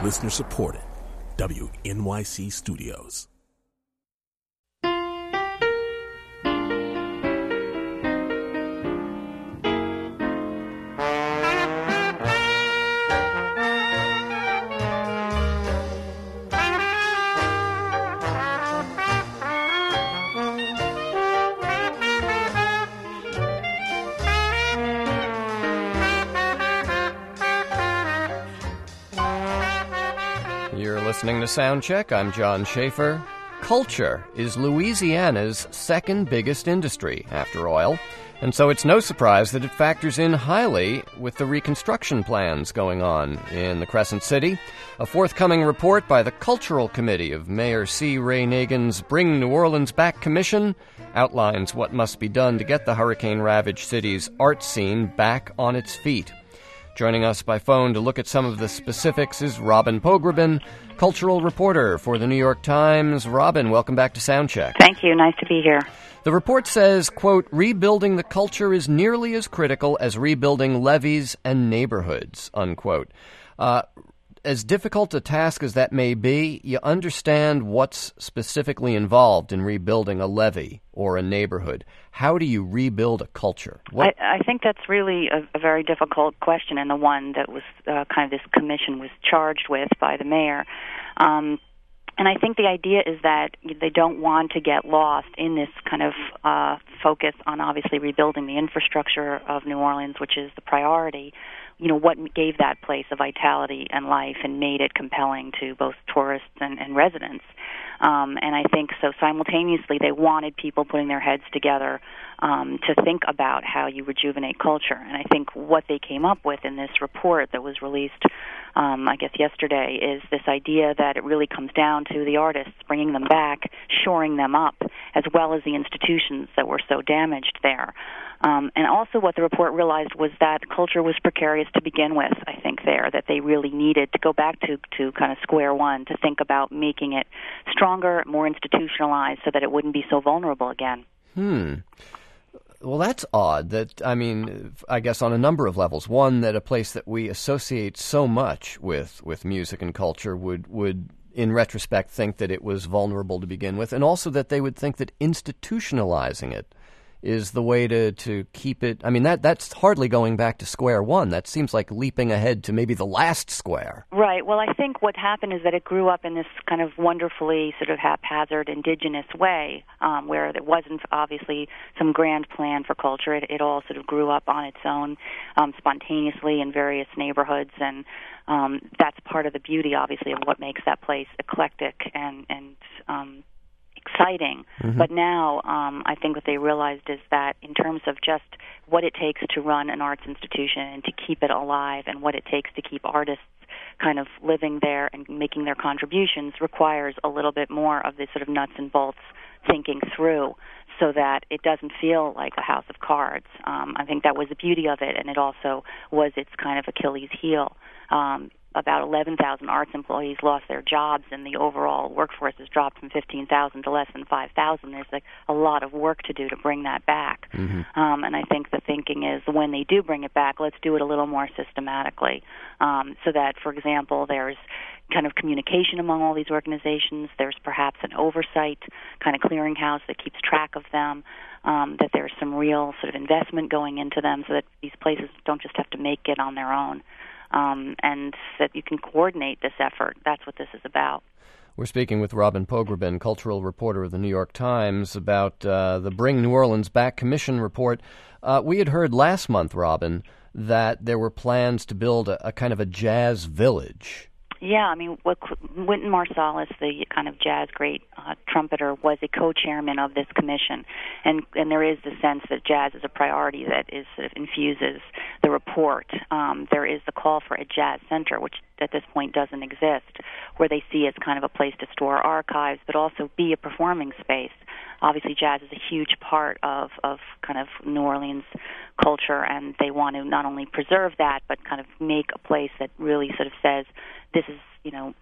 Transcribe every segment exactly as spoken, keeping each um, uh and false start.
Listener supported. W N Y C Studios. Listening to Soundcheck, I'm John Schaefer. Culture is Louisiana's second biggest industry after oil, and so it's no surprise that it factors in highly with the reconstruction plans going on in the Crescent City. A forthcoming report by the Cultural Committee of Mayor C. Ray Nagin's Bring New Orleans Back Commission outlines what must be done to get the hurricane-ravaged city's art scene back on its feet. Joining us by phone to look at some of the specifics is Robin Pogrebin, cultural reporter for the New York Times. Robin, welcome back to Soundcheck. Thank you. Nice to be here. The report says, quote, rebuilding the culture is nearly as critical as rebuilding levees and neighborhoods, unquote. Uh, as difficult a task as that may be, you understand what's specifically involved in rebuilding a levee or a neighborhood. How do you rebuild a culture? What? I, I think that's really a, a very difficult question, and the one that was uh, kind of this commission was charged with by the mayor. Um, and I think the idea is that they don't want to get lost in this kind of uh, focus on obviously rebuilding the infrastructure of New Orleans, which is the priority. You know, what gave that place a vitality and life and made it compelling to both tourists and, and residents. Um, and I think so simultaneously they wanted people putting their heads together um, to think about how you rejuvenate culture. And I think what they came up with in this report that was released, um, I guess yesterday, is this idea that it really comes down to the artists, bringing them back, shoring them up, as well as the institutions that were so damaged there. Um, and also what the report realized was that culture was precarious to begin with, I think, there, that they really needed to go back to, to kind of square one, to think about making it stronger, more institutionalized, so that it wouldn't be so vulnerable again. Hmm. Well, that's odd. That, I mean, I guess on a number of levels. One, that a place that we associate so much with, with music and culture would, would, in retrospect, think that it was vulnerable to begin with, and also that they would think that institutionalizing it is the way to, to keep it. I mean, that that's hardly going back to square one. That seems like leaping ahead to maybe the last square. Right. Well, I think what happened is that it grew up in this kind of wonderfully sort of haphazard indigenous way, um, where there wasn't obviously some grand plan for culture. It, it all sort of grew up on its own, um, spontaneously in various neighborhoods, and um, that's part of the beauty, obviously, of what makes that place eclectic and, and um exciting. Mm-hmm. But now um, I think what they realized is that in terms of just what it takes to run an arts institution and to keep it alive, and what it takes to keep artists kind of living there and making their contributions, requires a little bit more of this sort of nuts and bolts thinking through, so that it doesn't feel like a house of cards. Um, I think that was the beauty of it, and it also was its kind of Achilles heel. Um, about eleven thousand arts employees lost their jobs, and the overall workforce has dropped from fifteen thousand to less than five thousand. There's like a lot of work to do to bring that back. Mm-hmm. Um, and I think the thinking is when they do bring it back, let's do it a little more systematically, um, so that, for example, there's kind of communication among all these organizations. There's perhaps an oversight kind of clearinghouse that keeps track of them, um, that there's some real sort of investment going into them, so that these places don't just have to make it on their own. Um, and that you can coordinate this effort. That's what this is about. We're speaking with Robin Pogrebin, cultural reporter of the New York Times, about uh, the Bring New Orleans Back Commission report. Uh, we had heard last month, Robin, that there were plans to build a, a kind of a jazz village. Yeah, I mean, what, Wynton Marsalis, the kind of jazz great uh, trumpeter, was a co-chairman of this commission, and and there is the sense that jazz is a priority that is sort of infuses the report. Um, there is the call for a jazz center, which at this point doesn't exist, where they see as kind of a place to store archives, but also be a performing space. Obviously, jazz is a huge part of, of kind of New Orleans culture, and they want to not only preserve that, but kind of make a place that really sort of says, this is, you know,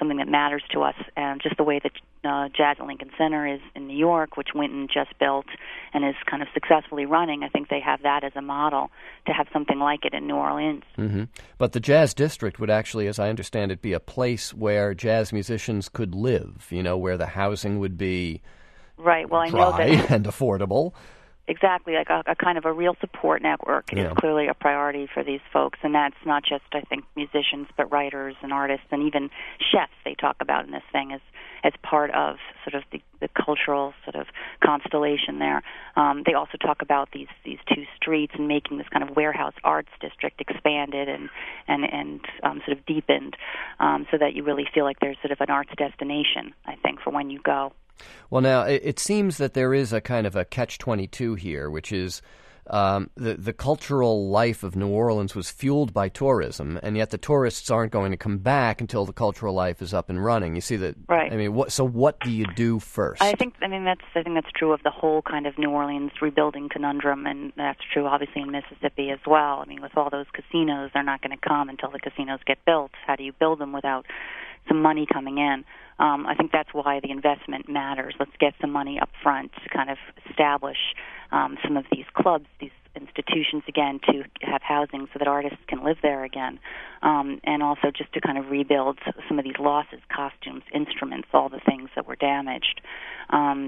something that matters to us, and just the way that uh, Jazz at Lincoln Center is in New York, which Wynton just built and is kind of successfully running. I think they have that as a model to have something like it in New Orleans. Mm-hmm. But the Jazz District would actually, as I understand it, be a place where jazz musicians could live, you know, where the housing would be right. Well, I dry know that and affordable. Exactly, like a, a kind of a real support network yeah. is clearly a priority for these folks, and that's not just, I think, musicians, but writers and artists, and even chefs they talk about in this thing as as part of sort of the, the cultural sort of constellation there. Um, they also talk about these these two streets and making this kind of warehouse arts district expanded and and and um, sort of deepened, um, so that you really feel like there's sort of an arts destination, I think, for when you go. Well, now, it, it seems that there is a kind of a catch twenty-two here, which is um, the, the cultural life of New Orleans was fueled by tourism, and yet the tourists aren't going to come back until the cultural life is up and running. You see that? Right. I mean, what, so what do you do first? I think, I mean, that's I think that's true of the whole kind of New Orleans rebuilding conundrum, and that's true, obviously, in Mississippi as well. I mean, with all those casinos, they're not going to come until the casinos get built. How do you build them without some money coming in? Um, I think that's why the investment matters. Let's get some money up front to kind of establish um, some of these clubs, these institutions again, to have housing so that artists can live there again, um, and also just to kind of rebuild some of these losses, costumes, instruments, all the things that were damaged. Um,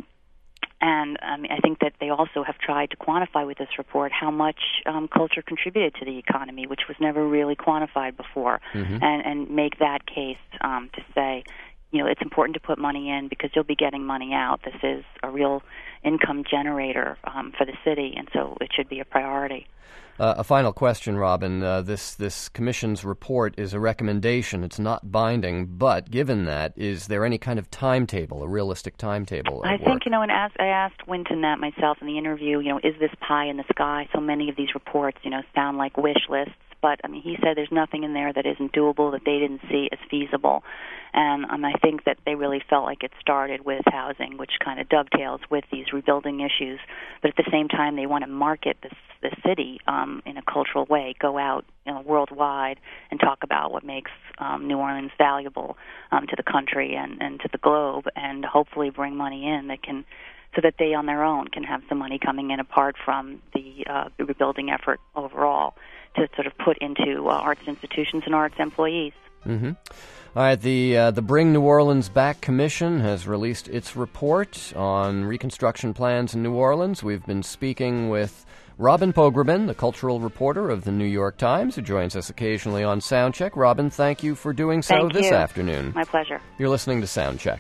And I mean, I think that they also have tried to quantify with this report how much um, culture contributed to the economy, which was never really quantified before, mm-hmm. and, and make that case um, to say, you know, it's important to put money in because you'll be getting money out. This is a real income generator um, for the city, and so it should be a priority. Uh, a final question, Robin. Uh, this this commission's report is a recommendation. It's not binding, but given that, is there any kind of timetable, a realistic timetable at I work? think, you know, and as I asked Wynton that myself in the interview, you know, is this pie in the sky? So many of these reports, you know, sound like wish lists, but, I mean, he said there's nothing in there that isn't doable, that they didn't see as feasible. And um, I think that they really felt like it started with housing, which kind of dovetails with these rebuilding issues. But at the same time, they want to market this, the city um, in a cultural way, go out, you know, worldwide and talk about what makes um, New Orleans valuable um, to the country and, and to the globe, and hopefully bring money in that can, so that they on their own can have some money coming in apart from the uh, rebuilding effort overall, to sort of put into uh, arts institutions and arts employees. Mm-hmm. All right, the uh, the Bring New Orleans Back Commission has released its report on reconstruction plans in New Orleans. We've been speaking with Robin Pogrebin, the cultural reporter of the New York Times, who joins us occasionally on Soundcheck. Robin, thank you for doing so thank this you. afternoon. My pleasure. You're listening to Soundcheck.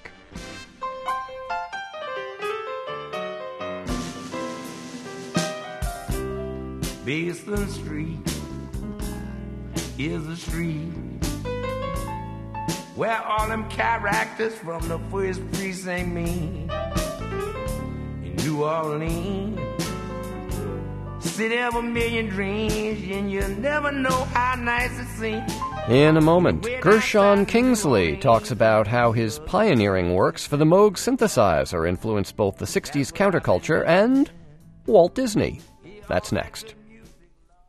Basin Street is a street where all them characters from the first precinct meet. In New Orleans, city of a million dreams, and you never know how nice it seems. In a moment, Gershon Kingsley talks about how his pioneering works for the Moog synthesizer influenced both the sixties counterculture and Walt Disney. That's next.